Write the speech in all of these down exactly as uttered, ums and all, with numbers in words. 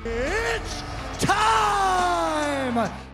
It's time!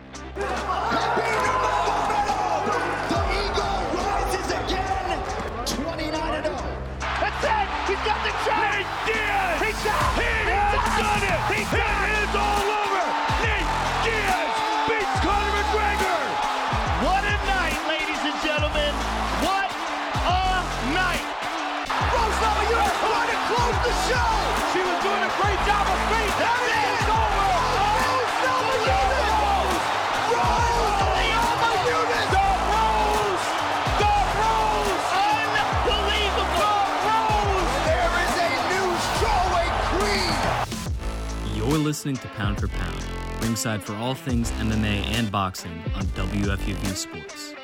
Happy Nurmagomedov! The Eagle rises again! twenty-nine and oh. That's it! He's got the shot! Nate Diaz! He's out! He He's has out! done it! He's it out! is all over! Nate Diaz beats Conor McGregor! What a night, ladies and gentlemen! What a night! Rose Namajunas trying to close the show! She was doing a great job of face. There it is! It's over! Rose Namajunas! Rose Namajunas! The Rose! The Rose! Unbelievable! The Rose! There is a new strawweight queen! You're listening to Pound for Pound, ringside for all things M M A and boxing on W F U V Sports.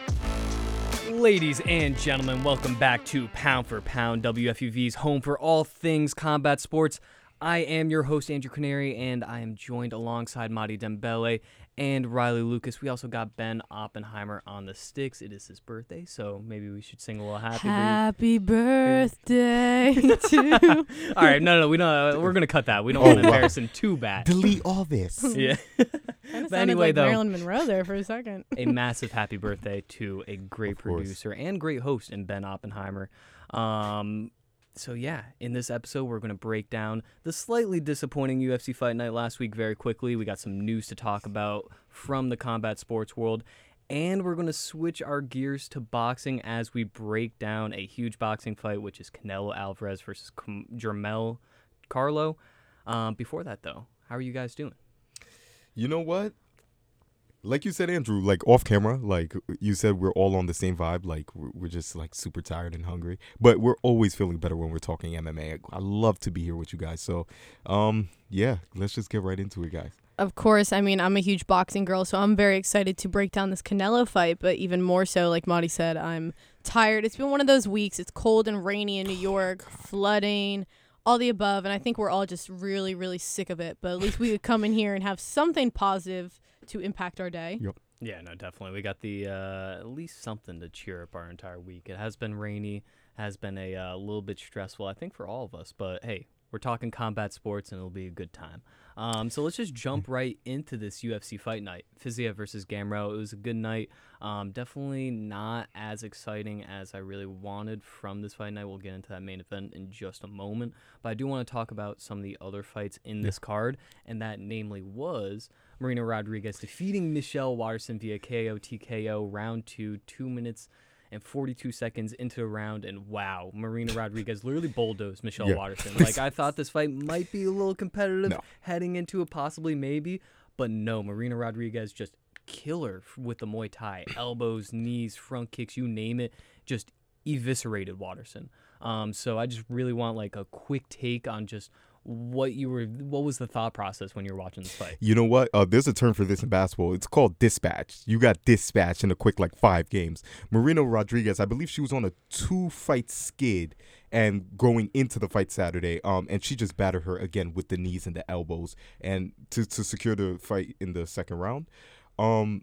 Ladies and gentlemen, welcome back to Pound for Pound, W F U V's home for all things combat sports. I am your host, Andrew Canary, and I am joined alongside Madi Dembele and Riley Lucas. We also got Ben Oppenheimer on the sticks. It is his birthday, so maybe we should sing a little happy Happy birthday to All right, no, no, we don't. Uh, we're gonna cut that. We don't Oh, want to wow. embarrass him too bad. Delete all this. Yeah. Kind of But sounded anyway, like though, Marilyn Monroe there for a second. a massive happy birthday to a great Of course. producer and great host in Ben Oppenheimer. Um, so yeah, in this episode, we're going to break down the slightly disappointing U F C Fight Night last week very quickly. We got some news to talk about from the combat sports world, and we're going to switch our gears to boxing as we break down a huge boxing fight, which is Canelo Alvarez versus Com- Jermell Carlo. Um, before that, though, how are you guys doing? You know what? Like you said, Andrew, like off camera, like you said, we're all on the same vibe. Like we're, we're just like super tired and hungry, but we're always feeling better when we're talking M M A. I love to be here with you guys. So, um, yeah, let's just get right into it, guys. Of course, I mean, I'm a huge boxing girl, so I'm very excited to break down this Canelo fight, but even more so, like Marty said, I'm tired. It's been one of those weeks. It's cold and rainy in New York, flooding, all the above, and I think we're all just really, really sick of it, but at least we could come in here and have something positive to impact our day. Yep. Yeah, no, definitely. We got the uh, at least something to cheer up our entire week. It has been rainy, has been a uh, little bit stressful, I think, for all of us. But hey, we're talking combat sports, and it'll be a good time. Um, so let's just jump right into this U F C Fight Night. Fiziev versus Gamrot. It was a good night. Um, definitely not as exciting as I really wanted from this fight night. We'll get into that main event in just a moment. But I do want to talk about some of the other fights in this card, and that namely was Marina Rodriguez defeating Michelle Waterson via K O T K O round two, two minutes and forty-two seconds into the round, and wow, Marina Rodriguez literally bulldozed Michelle Yeah. Waterson. Like, I thought this fight might be a little competitive No. heading into it, possibly, maybe, but no, Marina Rodriguez just killer f- with the Muay Thai, elbows, knees, front kicks, you name it, just eviscerated Waterson. Um, so I just really want like a quick take on just what you were, what was the thought process when you were watching this fight? You know what? Uh, there's a term for this in basketball. It's called dispatch. You got dispatched in a quick like five games. Marina Rodriguez, I believe she was on a two-fight skid and going into the fight Saturday, um, and she just battered her again with the knees and the elbows, and to to secure the fight in the second round. Um,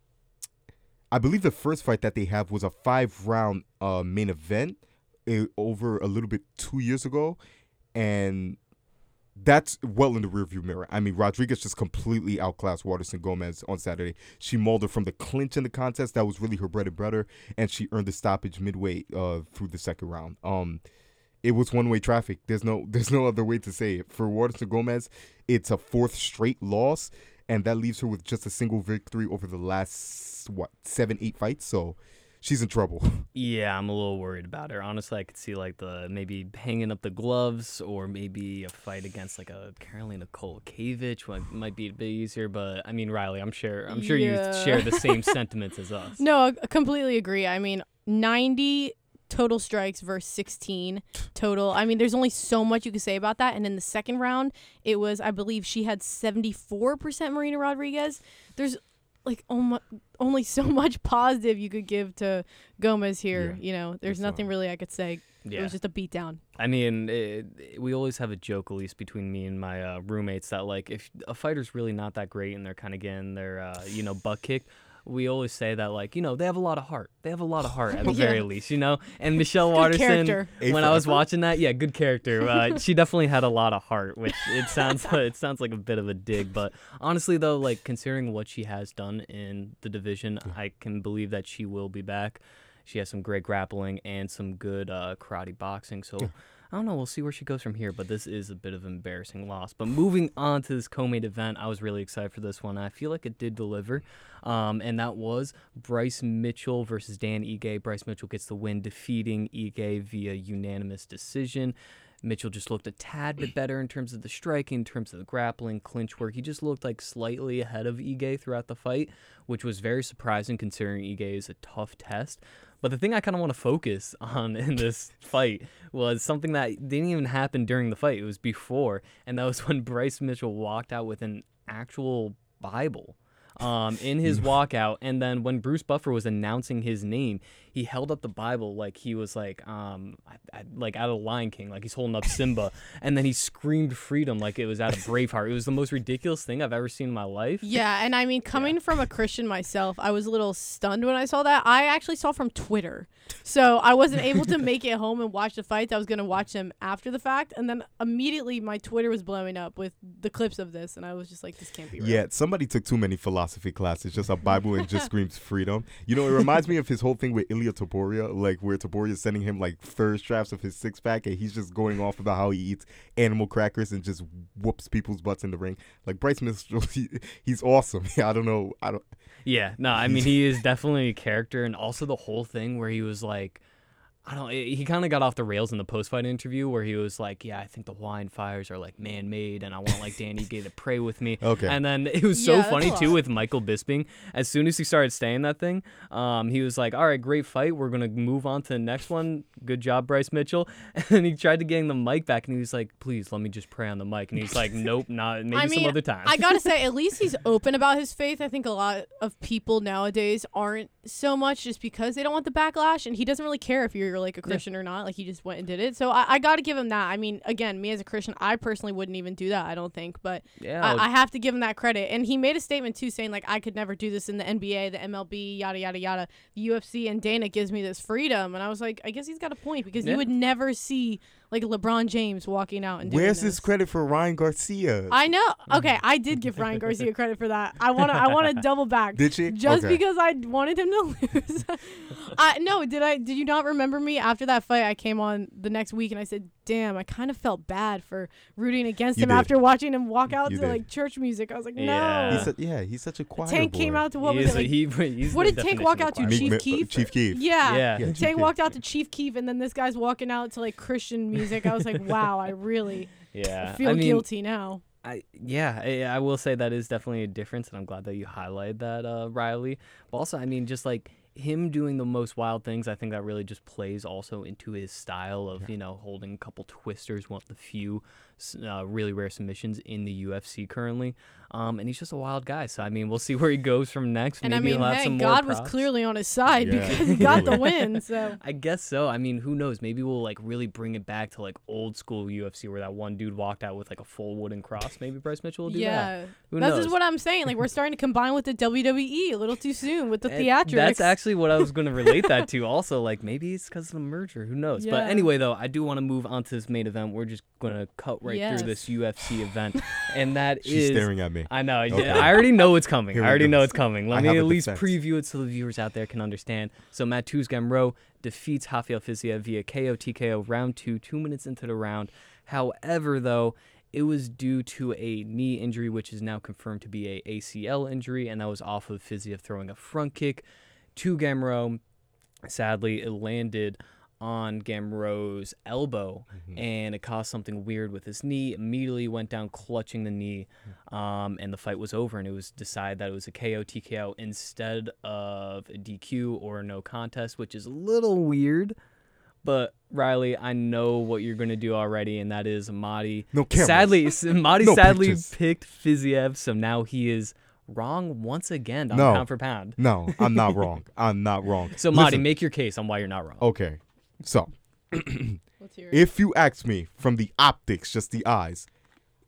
I believe the first fight that they have was a five-round uh, main event uh, over a little bit two years ago, and that's well in the rearview mirror. I mean, Rodriguez just completely outclassed Waterson Gomez on Saturday. She mauled her from the clinch in the contest. That was really her bread and butter, and she earned the stoppage midway uh, through the second round. Um, it was one-way traffic. There's no, there's no other way to say it. For Waterson Gomez, it's a fourth straight loss, and that leaves her with just a single victory over the last what seven, eight fights. So she's in trouble. Yeah, I'm a little worried about her. Honestly, I could see like the maybe hanging up the gloves, or maybe a fight against like a Karolina Kowalkiewicz might, might be a bit easier. But I mean, Riley, I'm sure I'm sure Yeah. you share the same sentiments as us. No, I completely agree. I mean, ninety total strikes versus sixteen total. I mean, there's only so much you could say about that. And in the second round, it was, I believe she had seventy-four percent Marina Rodriguez. There's like om- only so much positive you could give to Gomez here. Yeah. You know, there's It's, nothing uh, really I could say. It Yeah. was just a beatdown. I mean, it, it- we always have a joke, at least between me and my uh, roommates, that like if a fighter's really not that great and they're kind of getting their uh, you know butt kicked, we always say that, like, you know, they have a lot of heart. They have a lot of heart at the Yeah. very least, you know? And Michelle Good Waterson, character. when I was watching that, yeah, good character. Uh, she definitely had a lot of heart, which it sounds it sounds like a bit of a dig. But honestly, though, like, considering what she has done in the division, I can believe that she will be back. She has some great grappling and some good uh, karate boxing. So I don't know. We'll see where she goes from here. But this is a bit of an embarrassing loss. But moving on to this co-main event, I was really excited for this one. I feel like it did deliver. Um, and that was Bryce Mitchell versus Dan Ige. Bryce Mitchell gets the win, defeating Ige via unanimous decision. Mitchell just looked a tad bit better in terms of the striking, in terms of the grappling, clinch work. He just looked like slightly ahead of Ige throughout the fight, which was very surprising considering Ige is a tough test. But the thing I kind of want to focus on in this fight was something that didn't even happen during the fight. It was before, and that was when Bryce Mitchell walked out with an actual Bible um, in his walkout. And then when Bruce Buffer was announcing his name, he held up the Bible like he was like um I, I, like out of Lion King, like he's holding up Simba, and then he screamed freedom like it was out of Braveheart. It was the most ridiculous thing I've ever seen in my life. Yeah, and I mean, coming yeah. from a Christian myself, I was a little stunned when I saw that. I actually saw from Twitter, so I wasn't able to make it home and watch the fights. I was gonna watch them after the fact, and then immediately my Twitter was blowing up with the clips of this, and I was just like, this can't be real. Yeah, somebody took too many philosophy classes. Just a Bible and just screams freedom. You know, it reminds me of his whole thing with Ilya Taporia, like where Taporia is sending him like third straps of his six pack, and he's just going off about how he eats animal crackers and just whoops people's butts in the ring. Like Bryce Mitchell, he, he's awesome. I don't know. I don't. Yeah, no, I mean he is definitely a character, and also the whole thing where he was like, I don't. He kind of got off the rails in the post-fight interview where he was like, "Yeah, I think the Hawaiian fires are like man-made, and I want like Dan Ige to pray with me." Okay. And then it was so Yeah, funny that's a too lot. with Michael Bisping. As soon as he started saying that thing, um, he was like, "All right, great fight. We're gonna move on to the next one. Good job, Bryce Mitchell." And then he tried to get the mic back, and he was like, "Please let me just pray on the mic." And he's like, "Nope, not maybe I mean, some other time." I gotta say, at least he's open about his faith. I think a lot of people nowadays aren't so much just because they don't want the backlash, and he doesn't really care if you're like a Christian or not. Like he just went and did it. So I, I gotta give him that. I mean, again, me as a Christian, I personally wouldn't even do that. I don't think, but Yeah, I, I have to give him that credit. And he made a statement too, saying like I could never do this in the N B A, the M L B, yada yada yada. The U F C and Dana gives me this freedom, and I was like, I guess he's got a point because Yeah. you would never see like LeBron James walking out and doing Where's this. this credit for Ryan Garcia? I know. Okay, I did give Ryan Garcia credit for that. I want to. I want to double back. Did she? Just Okay. because I wanted him to lose. I no. Did I? Did you not remember me after that fight? I came on the next week and I said, "Damn, I kind of felt bad for rooting against You him did. after watching him walk out You to did. like church music." I was like, Yeah. "No." He's a, yeah, he's such a quiet Tank boy. came out to what He was is it? a- Like, he- he's what the did Tank definition walk of out to? quiet. Meek Chief Mi- uh, Keef. Chief Keef. Yeah. Yeah. Yeah, Chief Tank Keef. walked out to Chief Keef, and then this guy's walking out to like Christian music. I was like, "Wow, I really Yeah, feel I mean, guilty now." I yeah, I, I will say that is definitely a difference, and I'm glad that you highlighted that, uh, Riley. But also, I mean, just like him doing the most wild things, I think that really just plays also into his style of, you know, holding a couple twisters, one of the few uh, really rare submissions in the U F C currently. Um, and he's just a wild guy. So, I mean, we'll see where he goes from next. And Maybe I mean, he'll have hey, some more God was props. clearly on his side Yeah, because he got the clearly. win. So I guess so. I mean, who knows? Maybe we'll like really bring it back to like old school U F C where that one dude walked out with like a full wooden cross. Maybe Bryce Mitchell will do that. yeah, Who that's knows? just what I'm saying. Like we're starting to combine with the W W E a little too soon with the And theatrics. That's actually what I was going to relate that to. Also, like maybe it's because of the merger. Who knows? But Yeah. anyway, though, I do want to move on to this main event. We're just going to cut right Yes. through this U F C event, and that She's is. staring at me. I know. I- Okay. I already know it's coming. Here I we already go. know it's coming. Let I me have at a least defense. preview it so the viewers out there can understand. So Mateusz Gamrot defeats Rafael Fiziev via K O T K O round two, two minutes into the round. However, though, it was due to a knee injury, which is now confirmed to be a A C L injury, and that was off of Fiziev throwing a front kick to Gamrot. Sadly, it landed on Gamrot's elbow, Mm-hmm. and it caused something weird with his knee. Immediately went down clutching the knee, um, and the fight was over, and it was decided that it was a K O T K O instead of a D Q or a no contest, which is a little weird. But Riley, I know what you're gonna do already, and that is Madi. No cameras. Sadly, s- Madi No sadly pictures. picked Fiziev, so now he is wrong once again on No. pound for pound. No, I'm not wrong. I'm not wrong. So Madi, Listen, make your case on why you're not wrong. okay. So, Let's hear it. if you ask me from the optics, just the eyes,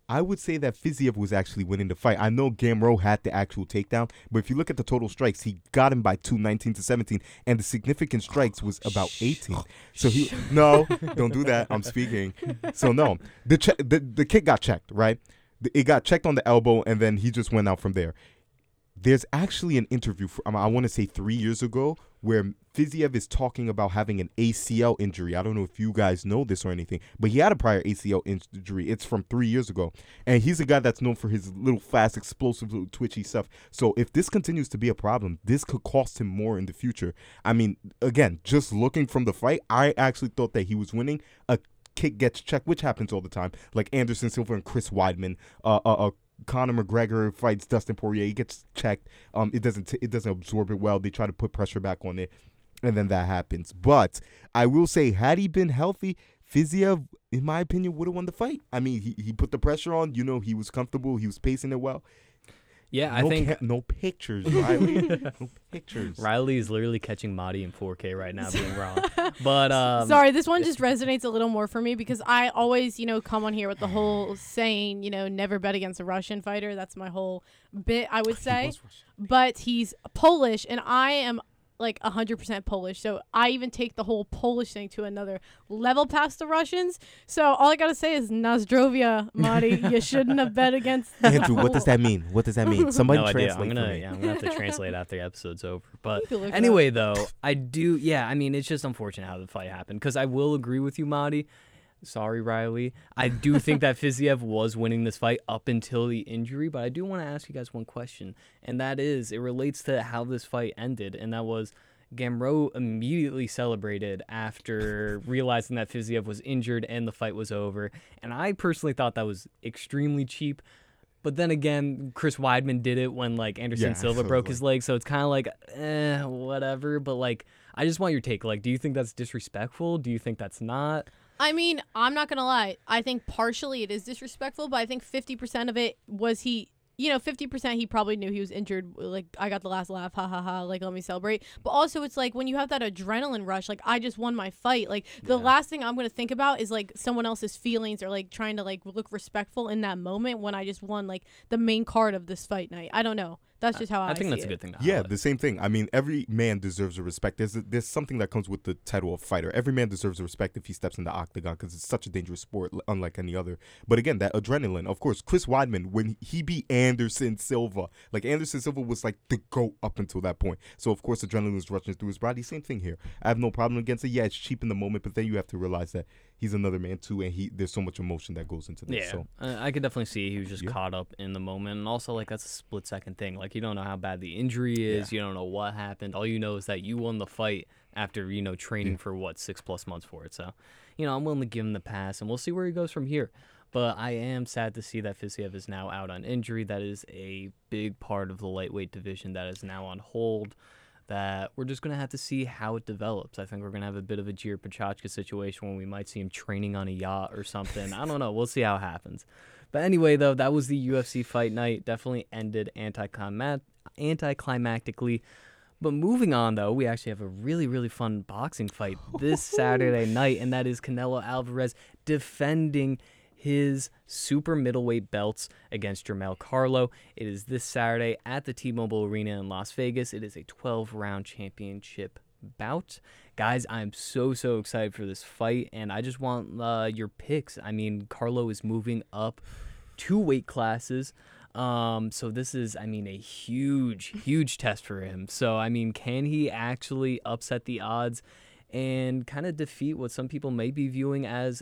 I would say that Fiziev was actually winning the fight. I know Gamrot had the actual takedown, but if you look at the total strikes, he got him by two, nineteen to seventeen, and the significant strikes was about eighteen. So he no, don't do that. I'm speaking. So no, the che- the the kick got checked, right? It got checked on the elbow, and then he just went out from there. There's actually an interview, for, I want to say three years ago, where Fiziev is talking about having an A C L injury. I don't know if you guys know this or anything, but he had a prior A C L injury. It's from three years ago. And he's a guy that's known for his little fast, explosive, little twitchy stuff. So if this continues to be a problem, this could cost him more in the future. I mean, again, just looking from the fight, I actually thought that he was winning. A kick gets checked, which happens all the time, like Anderson Silva and Chris Weidman, uh, uh, uh Conor McGregor fights Dustin Poirier. He gets checked. Um, it doesn't t- it doesn't absorb it well. They try to put pressure back on it, and then that happens. But I will say, had he been healthy, Fiziev, in my opinion, would have won the fight. I mean, he, he put the pressure on. You know, he was comfortable. He was pacing it well. Yeah, no I think ca- no pictures, Riley. No pictures. Riley is literally catching Mahdi in four K right now, being wrong. But um, sorry, this one just resonates a little more for me because I always, you know, come on here with the whole saying, you know, never bet against a Russian fighter. That's my whole bit, I would say. But he's Polish, and I am like one hundred percent Polish. So I even take the whole Polish thing to another level past the Russians. So all I got to say is Nazdrovia, Mahdi. You shouldn't have bet against Andrew, what does that mean? What does that mean? Somebody no idea. translate I'm gonna, for me. yeah, I'm gonna have to translate after the episode's over. But You can look it anyway, though, I do. Yeah, I mean, it's just unfortunate how the fight happened because I will agree with you, Mahdi. Sorry, Riley. I do think that Fiziev was winning this fight up until the injury, but I do want to ask you guys one question, and that is, it relates to how this fight ended, and that was Gamrot immediately celebrated after realizing that Fiziev was injured and the fight was over, and I personally thought that was extremely cheap. But then again, Chris Weidman did it when like Anderson Yeah, Silva so broke like- his leg, so it's kind of like, eh, whatever. But like, I just want your take. Like, do you think that's disrespectful? Do you think that's not? I mean, I'm not going to lie. I think partially it is disrespectful, but I think fifty percent of it was he, you know, fifty percent he probably knew he was injured. Like, I got the last laugh, ha ha ha, like, let me celebrate. But also, it's like when you have that adrenaline rush, like, I just won my fight. Like, the Yeah. last thing I'm going to think about is, like, someone else's feelings or, like, trying to, like, look respectful in that moment when I just won, like, the main card of this fight night. I don't know. That's just how I, I think see that's a it. good thing to Yeah, highlight. the same thing. I mean, every man deserves a respect. There's a, there's something that comes with the title of fighter. Every man deserves a respect if he steps in the octagon because it's such a dangerous sport, l- unlike any other. But again, that adrenaline. Of course, Chris Weidman, when he beat Anderson Silva, like Anderson Silva was like the GOAT up until that point. So, of course, adrenaline was rushing through his body. Same thing here. I have no problem against it. Yeah, it's cheap in the moment, but then you have to realize that he's another man too, and he there's so much emotion that goes into this. Yeah, So. uh, I could definitely see he was just Yeah. caught up in the moment, and also like that's a split second thing. Like you don't know how bad the injury is, you don't know what happened. All you know is that you won the fight after you know training Yeah. for what six plus months for it. So, you know, I'm willing to give him the pass, and we'll see where he goes from here. But I am sad to see that Fiziev is now out on injury. That is a big part of the lightweight division that is now on hold. That we're just going to have to see how it develops. I think we're going to have a bit of a Jiri Prochazka situation when we might see him training on a yacht or something. I don't know. We'll see how it happens. But anyway, though, that was the U F C fight night. Definitely ended anticlimac- anticlimactically. But moving on, though, we actually have a really, really fun boxing fight this Saturday night, and that is Canelo Alvarez defending his super middleweight belts against Jermell Carlo. It is this Saturday at the T-Mobile Arena in Las Vegas. It is a twelve-round championship bout. Guys, I'm so, so excited for this fight, and I just want uh, your picks. I mean, Carlo is moving up two weight classes. Um, so this is, I mean, a huge, huge test for him. So, I mean, can he actually upset the odds and kind of defeat what some people may be viewing as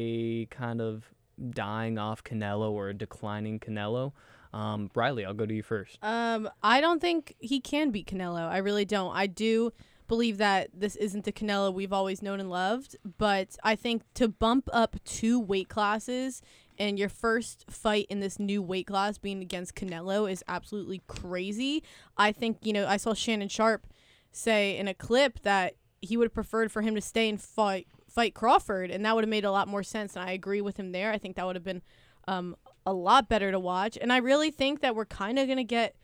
a kind of dying off Canelo or a declining Canelo? Um, Riley, I'll go to you first. Um, I don't think he can beat Canelo. I really don't. I do believe that this isn't the Canelo we've always known and loved, but I think to bump up two weight classes and your first fight in this new weight class being against Canelo is absolutely crazy. I think, you know, I saw Shannon Sharp say in a clip that he would have preferred for him to stay and fight fight Crawford, and that would have made a lot more sense, and I agree with him there. I think that would have been um, a lot better to watch, and I really think that we're kind of going to get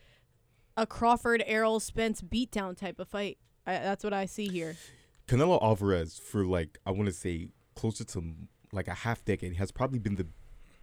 a Crawford, Errol Spence beatdown type of fight. I, that's what I see here. Canelo Alvarez, for like, I want to say closer to like a half decade, has probably been the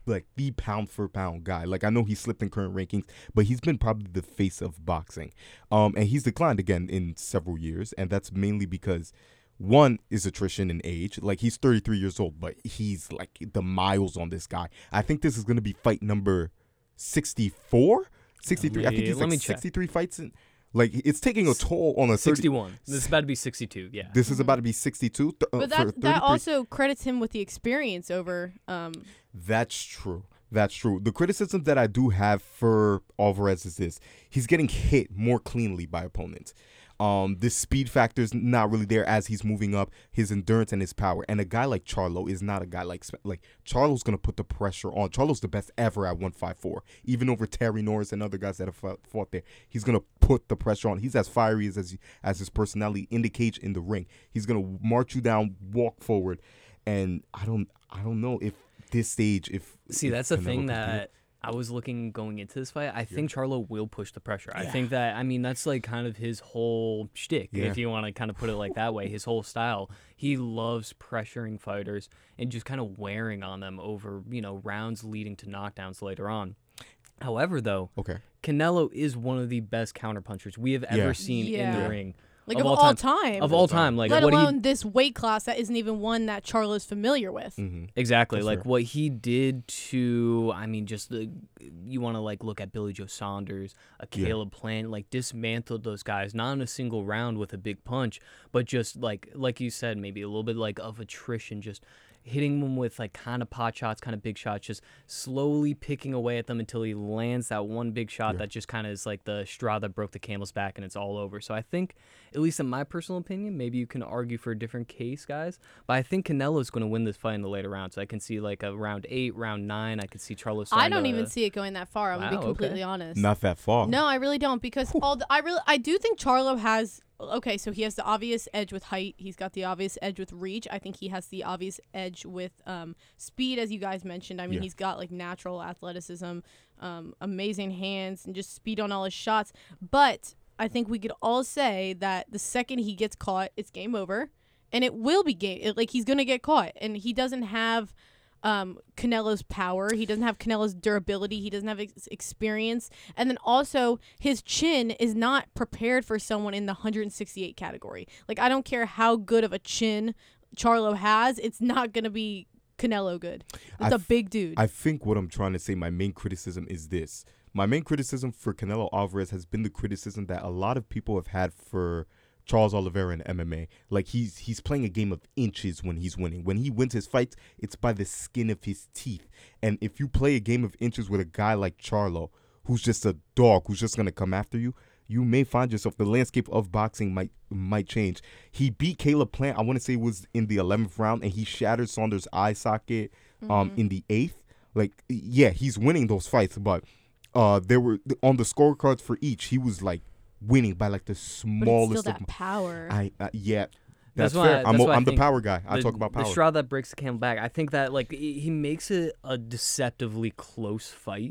like the pound for pound guy. Like I know he slipped in current rankings, but he's been probably the face of boxing. Um, and he's declined again in several years, and that's mainly because one is attrition in age. Like he's thirty-three years old, but he's like the miles on this guy. I think this is gonna be fight number sixty-four, sixty-three. Let I think me- he's let like me check. sixty-three fights in. Like it's taking a toll on a thirty. sixty-one. This is about to be sixty-two. Yeah. This is about to be sixty-two. Th- uh, But for that that thirty-three. also credits him with the experience over. Um, That's true. That's true. The criticism that I do have for Alvarez is this: he's getting hit more cleanly by opponents. Um, the speed factor is not really there as he's moving up. His endurance and his power, and a guy like Charlo is not a guy like like Charlo's gonna put the pressure on. Charlo's the best ever at one fifty-four, even over Terry Norris and other guys that have fought, fought there. He's gonna put the pressure on. He's as fiery as as, as his personality indicates in the ring. He's gonna march you down, walk forward, and I don't I don't know if this stage if See, if that's the Canelo thing can do that it. I was looking going into this fight. I think Charlo will push the pressure. I think that, I mean, that's like kind of his whole shtick, Yeah. if you want to kind of put it like that way, his whole style. He loves pressuring fighters and just kind of wearing on them over, you know, rounds leading to knockdowns later on. However, though, Okay. Canelo is one of the best counterpunchers we have ever Yeah. seen in Yeah. the ring. like Of of, all all time. time. Of all time. Like, Let what alone he this weight class that isn't even one that Charlo's familiar with. Mm-hmm. Exactly. For Like sure. what he did to, I mean, just the, you want to like look at Billy Joe Saunders, a Yeah. Caleb Plant, like dismantled those guys, not in a single round with a big punch, but just like, like you said, maybe a little bit like of attrition, just hitting them with like kind of pot shots, kind of big shots, just slowly picking away at them until he lands that one big shot Yeah. that just kind of is like the straw that broke the camel's back and it's all over. So I think, at least in my personal opinion, maybe you can argue for a different case, guys, but I think Canelo's going to win this fight in the later rounds. So I can see like a round eight, round nine. I could see Charlo. I starting don't to- even see it going that far. I'm gonna Wow, be completely okay. honest. Not that far. No, I really don't because all the, I really I do think Charlo has okay, so he has the obvious edge with height. He's got the obvious edge with reach. I think he has the obvious edge with um, speed, as you guys mentioned. I mean, Yeah. he's got like natural athleticism, um, amazing hands, and just speed on all his shots. But I think we could all say that the second he gets caught, it's game over, and it will be game. It, like he's gonna get caught, and he doesn't have. Um, Canelo's power. He doesn't have Canelo's durability. He doesn't have ex- experience. And then also, his chin is not prepared for someone in the one sixty-eight category. Like, I don't care how good of a chin Charlo has. It's not going to be Canelo good. It's I a f- big dude. I think what I'm trying to say, my main criticism is this. My main criticism for Canelo Alvarez has been the criticism that a lot of people have had for Charles Oliveira in M M A. Like he's he's playing a game of inches when he's winning. When he wins his fights, it's by the skin of his teeth. And if you play a game of inches with a guy like Charlo, who's just a dog, who's just gonna come after you, you may find yourself the landscape of boxing might might change. He beat Caleb Plant, I want to say it was in the eleventh round, and he shattered Saunders' eye socket um in the eighth. Like yeah, he's winning those fights, but uh there were on the scorecards for each, he was like winning by like the but it's smallest still of that power. I uh, yeah, That's that's, why- fair. I'm, that's o- why I I'm the think power guy. I the, talk about power. The straw that breaks the camel back. I think that like he he makes it a deceptively close fight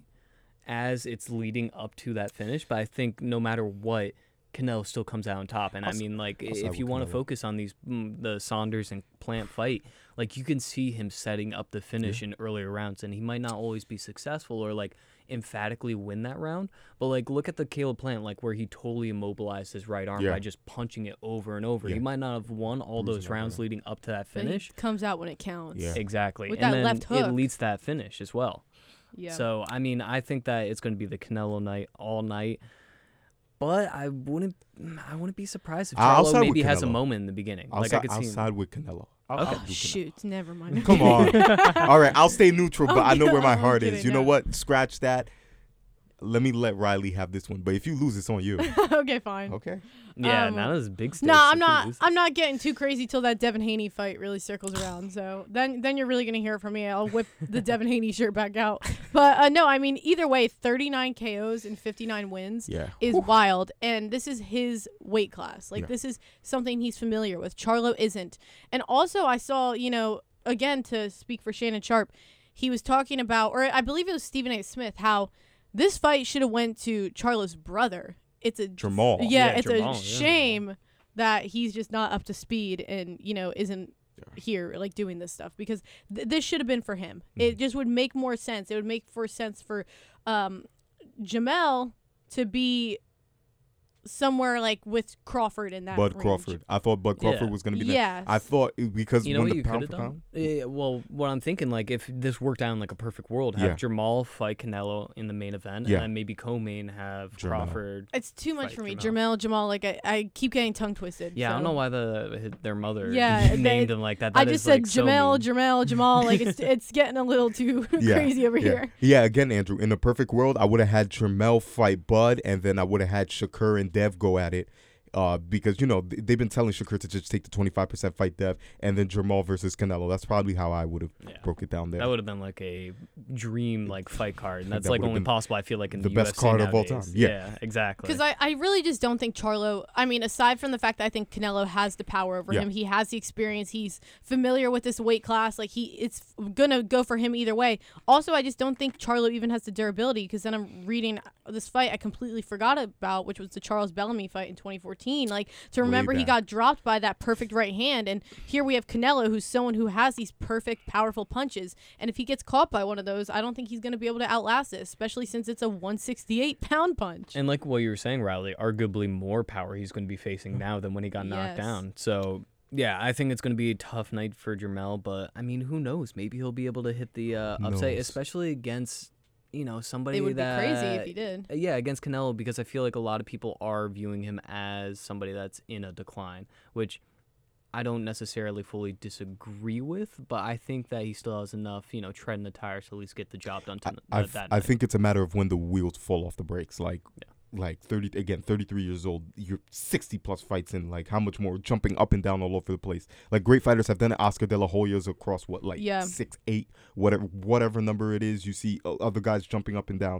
as it's leading up to that finish. But I think no matter what, Canelo still comes out on top. And I I'll s- mean, like I'll side if with you want to Canelo. focus on these mm, the Saunders and Plant fight, like you can see him setting up the finish in earlier rounds, and he might not always be successful or like emphatically win that round. But like look at the Caleb Plant, like where he totally immobilized his right arm Yeah. by just punching it over and over. Yeah. He might not have won all those Bruising it, rounds yeah. leading up to that But he finish. comes out when it counts. Yeah. Exactly. With and that then left it hook. leads to that finish as well. Yeah. So, I mean, I think that it's going to be the Canelo night all night. But I wouldn't I wouldn't be surprised if I'll Charlo side with maybe has a Canelo. moment in the beginning. I'll, like si- I could I'll see him. side with Canelo. I'll, I'll Okay. do Canelo. Shoot, never mind. Come on. All right, I'll stay neutral, but I'm I know where my kidding, I'm heart is. kidding, You know no. what? Scratch that. Let me let Riley have this one. But if you lose, it's on you. Okay, fine. Okay. Yeah, Um, not as big stakes. No, I'm if he not. loses. I'm not getting too crazy till that Devin Haney fight really circles around. So then, then you're really gonna hear it from me. I'll whip the Devin Haney shirt back out. But uh, no, I mean either way, thirty-nine K Os and fifty-nine wins Yeah. is wild, and this is his weight class. Like Yeah. this is something he's familiar with. Charlo isn't. And also, I saw, you know, again to speak for Shannon Sharp, he was talking about, or I believe it was Stephen A. Smith, how this fight should have went to Charlo's brother. It's a Jamal. Yeah, Yeah, it's Jamal, a yeah. shame that he's just not up to speed and, you know, isn't here, like doing this stuff, because th- this should have been for him. Mm-hmm. It just would make more sense. It would make more sense for um, Jamel to be somewhere like with Crawford in that Bud range. Crawford. I thought Bud Crawford Yeah. was going to be Yes. there. I thought it- because You know when what the you could pound have for done? pound. Yeah, well, what I'm thinking, like, if this worked out in like a perfect world, have Yeah. Jamal fight Canelo in the main event, Yeah. and then maybe co-main have Jermell. Crawford. It's too much Fight for me. Jamel. Jamal, Jamal, like I, I keep getting tongue twisted. Yeah, I so. don't know why the their mother Yeah, named they- him like that. That I is, just said like, so Jamel, mean. Jamal, Jamal. Like it's it's getting a little too Yeah, crazy over yeah. here. Yeah, again, Andrew, in a perfect world, I would have had Jermell fight Bud, and then I would have had Shakur and Dev go at it. Uh, because, you know, th- they've been telling Shakur to just take the twenty-five percent fight Dev, and then Jamal versus Canelo. That's probably how I would have Yeah. broke it down there. That would have been like a dream like fight card, and that's That like would've only been possible. I feel like in the the, best U F C card of all nowadays. time. Yeah. exactly. Because I, I really just don't think Charlo, I mean, aside from the fact that I think Canelo has the power over Yeah. him, he has the experience, he's familiar with this weight class, like he it's going to go for him either way. Also, I just don't think Charlo even has the durability, because then I'm reading this fight I completely forgot about, which was the Charles Bellamy fight in twenty fourteen. Like, to remember he back. got dropped by that perfect right hand, and here we have Canelo, who's someone who has these perfect, powerful punches, and if he gets caught by one of those, I don't think he's going to be able to outlast it, especially since it's a one sixty-eight pound punch. And like what you were saying, Riley, arguably more power he's going to be facing now than when he got knocked Yes. down. So yeah, I think it's going to be a tough night for Jermell, but I mean, who knows? Maybe he'll be able to hit the uh, Who upside, knows? especially against, you know, somebody It would that be crazy if he did. Uh, Yeah, against Canelo, because I feel like a lot of people are viewing him as somebody that's in a decline, which I don't necessarily fully disagree with, but I think that he still has enough, you know, tread in the tires to at least get the job done. To, I, uh, f- that I night. think it's a matter of when the wheels fall off the brakes. Like, Yeah. like thirty again, thirty-three years old. You're sixty plus fights in. Like, how much more jumping up and down all over the place? Like, great fighters have done it. Oscar De La Hoya's across what, like Yeah. six, eight, whatever, whatever number it is. You see o- other guys jumping up and down.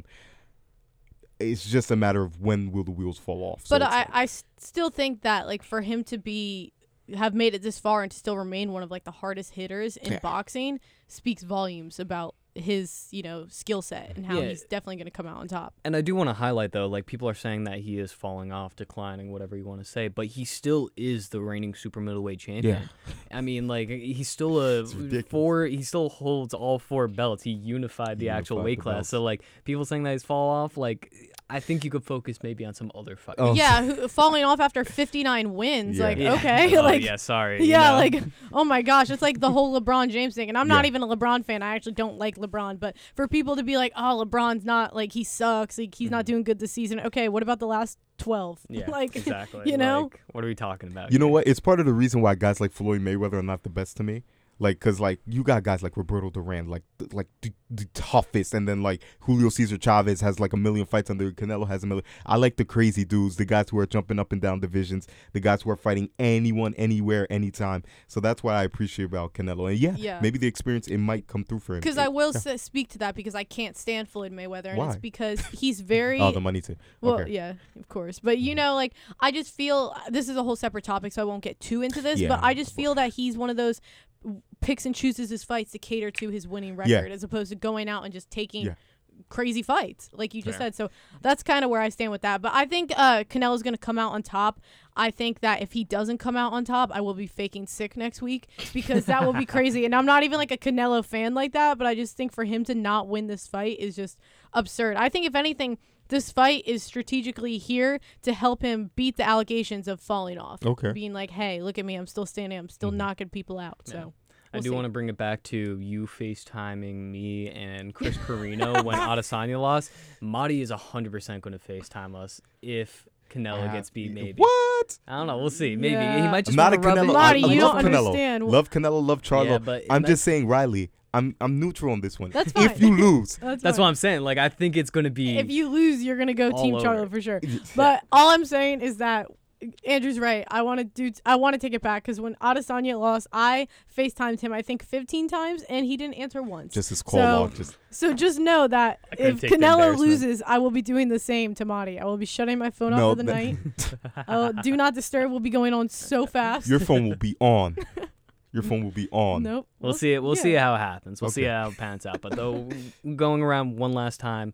It's just a matter of when will the wheels fall off. So But it's I, like- I s- still think that like for him to be have made it this far and to still remain one of like the hardest hitters in Yeah. boxing speaks volumes about his, you know, skill set and how Yeah. he's definitely going to come out on top. And I do want to highlight, though, like, people are saying that he is falling off, declining, whatever you want to say, but he still is the reigning super middleweight champion. I mean, like, he's still a ridiculous. four, he still holds all four belts. He unified the actual Unified weight the class. belts. So, like, people saying that he's fall off, like, I think you could focus maybe on some other fights. Oh. Yeah, who, falling off after fifty-nine wins. Yeah. Like, Yeah. okay. Oh, like, yeah, sorry. you yeah, know? like, oh my gosh, it's like the whole LeBron James thing. And I'm not Yeah. even a LeBron fan. I actually don't like LeBron. But for people to be like, oh, LeBron's not, like, he sucks. Like, he's not doing good this season. Okay, what about the last twelve? Yeah, like, exactly. you know? Like, what are we talking about? You know here? what? It's part of the reason why guys like Floyd Mayweather are not the best to me. Like, cause like you got guys like Roberto Duran, like th- like the, the toughest, and then like Julio Cesar Chavez has like a million fights under. Canelo has a million. I like the crazy dudes, the guys who are jumping up and down divisions, the guys who are fighting anyone, anywhere, anytime. So that's why I appreciate about Canelo. And yeah, Yeah. maybe the experience it might come through for him. Because It- I will yeah. s- speak to that because I can't stand Floyd Mayweather, and Why? it's because he's very Oh, the money too. well, okay. yeah, of course. But you know, like I just feel this is a whole separate topic, so I won't get too into this. Yeah, but I just of feel that he's one of those w- picks and chooses his fights to cater to his winning record, Yeah. as opposed to going out and just taking Yeah. crazy fights, like you just Fair. said. So that's kind of where I stand with that. But I think uh, Canelo's going to come out on top. I think that if he doesn't come out on top, I will be faking sick next week because that will be crazy. And I'm not even like a Canelo fan like that, but I just think for him to not win this fight is just absurd. I think if anything, this fight is strategically here to help him beat the allegations of falling off. Okay. Being like, hey, look at me. I'm still standing. I'm still knocking people out. So I we'll do see. want to bring it back to you FaceTiming me and Chris Carino when Adesanya lost. Marty is one hundred percent going to FaceTime us if Canelo gets beat, maybe. What? I don't know. We'll see. Maybe. He Yeah. might just I'm not a wanna rub Canelo. it- I, Marty, I you love don't Canelo. understand. Love Canelo. Love Charlo. Yeah, but I'm that- just saying, Riley. I'm I'm neutral on this one. That's If fine. you lose, That's, That's fine. what I'm saying. Like, I think it's going to be. If you lose, you're gonna go all Team over Charlo it. for sure. But all I'm saying is that Andrew's right. I want to do. I want to take it back because when Adesanya lost, I FaceTimed him I think fifteen times and he didn't answer once. just his call So- log. Just So just know that couldn't if take the Canelo embarrassment. loses, I will be doing the same to Marty. I will be shutting my phone off No, for the that- night. uh, do not disturb will be going on so fast. your phone will be on. Your phone will be on. Nope. We'll see it. We'll yeah. see how it happens. We'll see Okay. how it pans out. But though, going around one last time,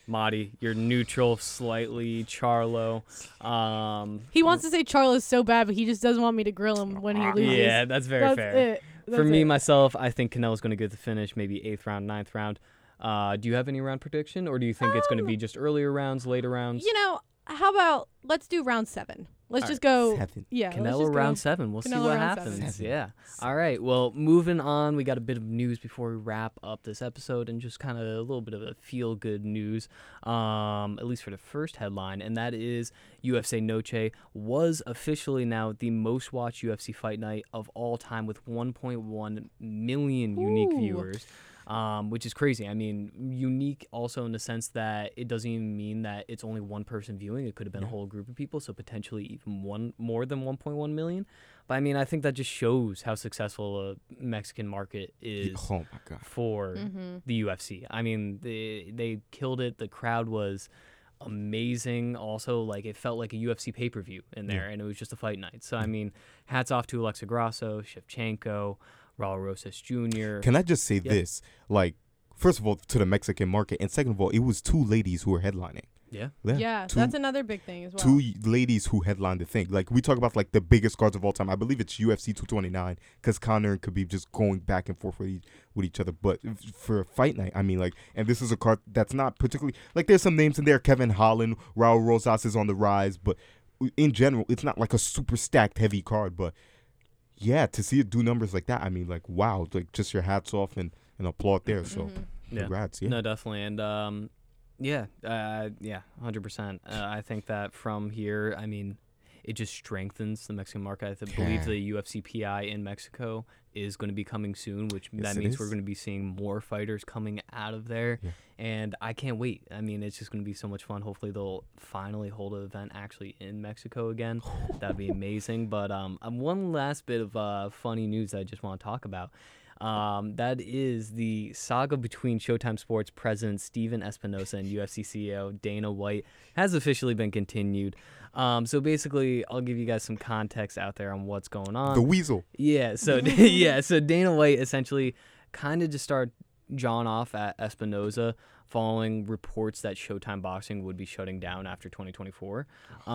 Marty, you're neutral slightly. Charlo. Um, He wants to say Charlo's so bad, but he just doesn't want me to grill him when he loses. yeah, that's very That's fair. it. For That's me, it. myself, I think Canelo's going to get the finish, maybe eighth round, ninth round. Uh, do you have any round prediction, or do you think it's going to Um, be just earlier rounds, later rounds? You know, how about let's do round seven? Let's All just go. Seven. Yeah, let's Canelo just go- round seven. We'll see Canelo what round happens. seven. Yeah. All right. Well, moving on. We got a bit of news before we wrap up this episode, and just kind of a little bit of a feel-good news, um, at least for the first headline, and that is U F C Noche was officially now the most watched U F C fight night of all time with one point one million unique Ooh. viewers. Um, which is crazy. I mean, unique also in the sense that it doesn't even mean that it's only one person viewing. It could have been a whole group of people, so potentially even one more than one point one million. But I mean, I think that just shows how successful a Mexican market is Oh my god. for Mm-hmm. the U F C. I mean, they they killed it. The crowd was amazing. Also, like it felt like a U F C pay-per-view in there, and it was just a fight night. So I mean, hats off to Alexa Grasso, Shevchenko, Raul Rosas Junior Can I just say Yeah. this? Like, first of all, to the Mexican market, and second of all, it was two ladies who were headlining. Yeah. Yeah, two, that's another big thing as well. two y- ladies who headlined the thing. Like, we talk about like the biggest cards of all time. I believe it's U F C two twenty-nine because Conor and Khabib just going back and forth with each, with each other. But f- for a fight night, I mean, like, and this is a card that's not particularly like there's some names in there. Kevin Holland, Raul Rosas is on the rise, but in general, it's not like a super stacked heavy card. But yeah, to see it do numbers like that, I mean, like, wow, like just your hats off and, and applaud there. So, Mm-hmm. Yeah. congrats. Yeah. No, definitely. And um, yeah, uh, yeah, one hundred percent. Uh, I think that from here, I mean, it just strengthens the Mexican market. I th- believe Yeah. the U F C P I in Mexico is going to be coming soon, which Yes, that it means we're is. going to be seeing more fighters coming out of there. Yeah. And I can't wait. I mean, it's just going to be so much fun. Hopefully, they'll finally hold an event actually in Mexico again. That'd be amazing. But um, um, one last bit of uh, funny news that I just want to talk about. Um, that is the saga between Showtime Sports president Steven Espinosa and U F C C E O Dana White has officially been continued. Um, so basically, I'll give you guys some context out there on what's going on. The Weasel. Yeah, so yeah, so Dana White essentially kind of just started jawing off at Espinosa following reports that Showtime Boxing would be shutting down after twenty twenty-four.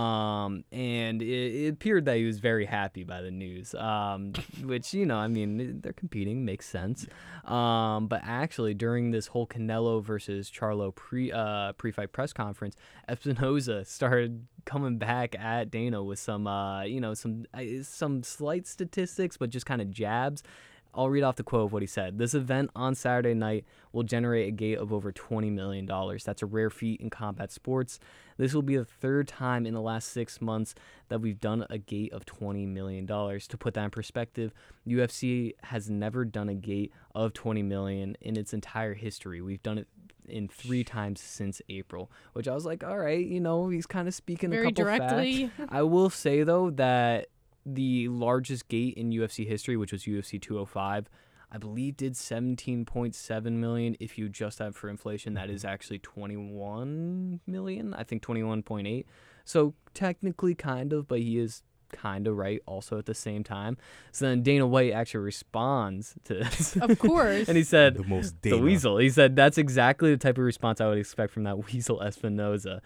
Um, and it, it appeared that he was very happy by the news, um, which, you know, I mean, they're competing, makes sense. Um, but actually, during this whole Canelo versus Charlo pre uh, pre-fight press conference, Espinosa started coming back at Dana with some, uh, you know, some uh, some slight statistics, but just kind of jabs. I'll read off the quote of what he said. This event on Saturday night will generate a gate of over twenty million dollars. That's a rare feat in combat sports. This will be the third time in the last six months that we've done a gate of twenty million dollars. To put that in perspective, U F C has never done a gate of twenty million dollars in its entire history. We've done it in three times since April, which I was like, all right, you know, he's kind of speaking Very a couple directly. facts. I will say, though, that the largest gate in U F C history, which was U F C two oh five, I believe did seventeen point seven million dollars. If you adjust that for inflation, that is actually twenty-one million dollars. I think twenty-one point eight. So technically kind of, but he is kind of right also at the same time. So then Dana White actually responds to this. Of course. And he said, The most the Dana. Weasel. He said, that's exactly the type of response I would expect from that Weasel Espinosa.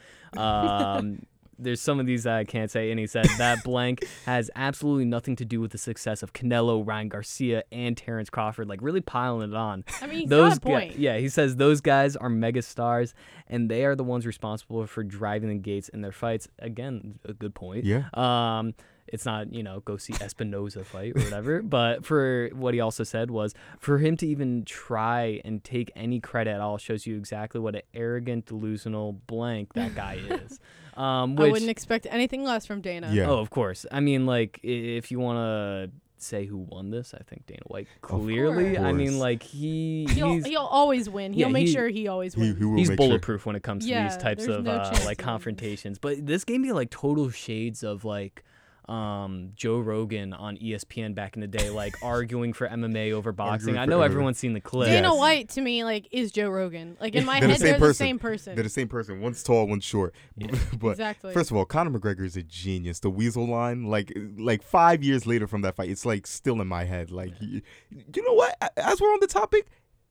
Um, there's some of these that I can't say. And he said, that blank has absolutely nothing to do with the success of Canelo, Ryan Garcia, and Terrence Crawford. Like, really piling it on. I mean, he's Those got a point. Guy, yeah, he says those guys are mega stars, and they are the ones responsible for driving the gates in their fights. Again, a good point. Yeah. Um, it's not, you know, go see Espinosa fight or whatever. But for what he also said was, for him to even try and take any credit at all shows you exactly what an arrogant, delusional blank that guy is. Um, which, I wouldn't expect anything less from Dana. Yeah. Oh, of course. I mean, like, i- if you want to say who won this, I think Dana White. Clearly, I mean, course. like he He'll, he's he'll always win. He'll Yeah, make he- sure he always He, wins. he will he's make sure. bulletproof when it comes to Yeah, these types there's of no uh, chance like he confrontations. But this gave me like total shades of like um, Joe Rogan on E S P N back in the day, like arguing for M M A over boxing. Arguing I for know M M A. everyone's seen the clip. Yeah. Dana Yes. White to me like is Joe Rogan. Like in my They're the head, same they're the person. same person. They're the same person. One's tall, one's short. but Exactly. first of all, Conor McGregor is a genius. The Weasel line, like like five years later from that fight, it's like still in my head. Like, you, you know what? As we're on the topic,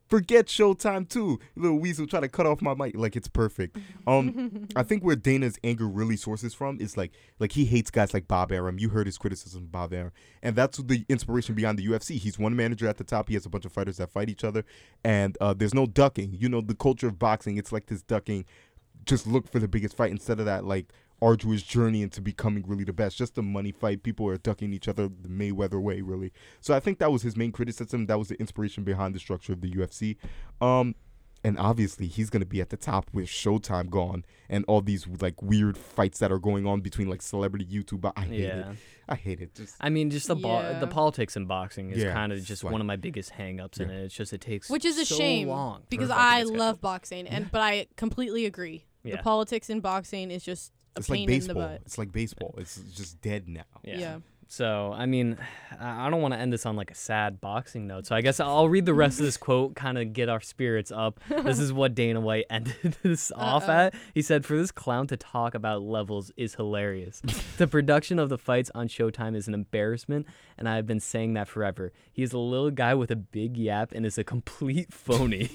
Forget Showtime too. Little Weasel try to cut off my mic like it's perfect. Um, I think where Dana's anger really sources from is like like he hates guys like Bob Arum. You heard his criticism of Bob Arum, and that's the inspiration behind the U F C. He's one manager at the top. He has a bunch of fighters that fight each other, and uh, there's no ducking. You know, the culture of boxing, it's like this ducking. Just look for the biggest fight instead of that like arduous journey into becoming really the best. Just a money fight. People are ducking each other the Mayweather way, really. So I think that was his main criticism. That was the inspiration behind the structure of the U F C. Um, and obviously he's going to be at the top with Showtime gone and all these like weird fights that are going on between like celebrity YouTube. I hate Yeah. it. I hate it. Just I mean, just the bo- Yeah. the politics in boxing is Yeah, kind of it's just like- one of my biggest hang-ups in Yeah. it. It's just it takes Which is a so shame long because for a fight to I get scheduled. love boxing, and but I completely agree. Yeah. The politics in boxing is just a it's pain like in the baseball. butt. It's like baseball. It's just dead now. Yeah. Yeah. So, I mean, I I don't want to end this on like a sad boxing note. So I guess I'll read the rest of this quote, kind of get our spirits up. This is what Dana White ended this off Uh-oh. at. He said, "For this clown to talk about levels is hilarious. The production of the fights on Showtime is an embarrassment, and I've been saying that forever. He is a little guy with a big yap and is a complete phony.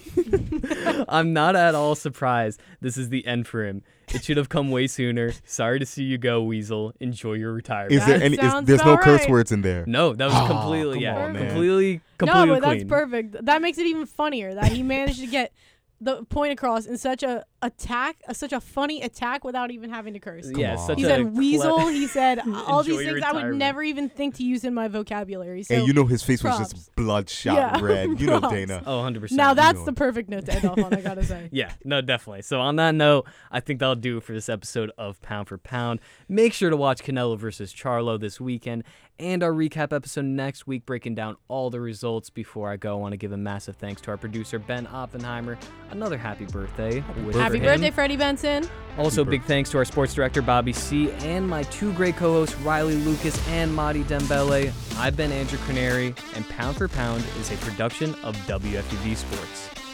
I'm not at all surprised this is the end for him. It should have come way sooner. Sorry to see you go, Weasel. Enjoy your retirement." Is there That any? Is, sounds there's no about curse right. words in there. No, that was Oh, completely, come yeah, on, man. completely, completely No, but that's clean. perfect. That makes it even funnier that he managed to get the point across in such a attack, a, such a funny attack without even having to curse. Yeah, on. such He a said weasel. cle- He said all Enjoy these your things I would retirement. never even think to use in my vocabulary. So And you know his face was props. just bloodshot Yeah. red. You know Props. Dana. Oh, one hundred percent. now that's know the it. perfect note to end off on. I gotta say. Yeah, no, definitely. So on that note, I think that'll do it for this episode of Pound for Pound. Make sure to watch Canelo versus Charlo this weekend and our recap episode next week, breaking down all the results. Before I go, I want to give a massive thanks to our producer, Ben Oppenheimer. Another happy birthday. with Happy him. birthday, Freddie Benson. Also, big thanks to our sports director, Bobby C., and my two great co-hosts, Riley Lucas and Madi Dembele. I've been Andrew Canary, and Pound for Pound is a production of W F U V Sports.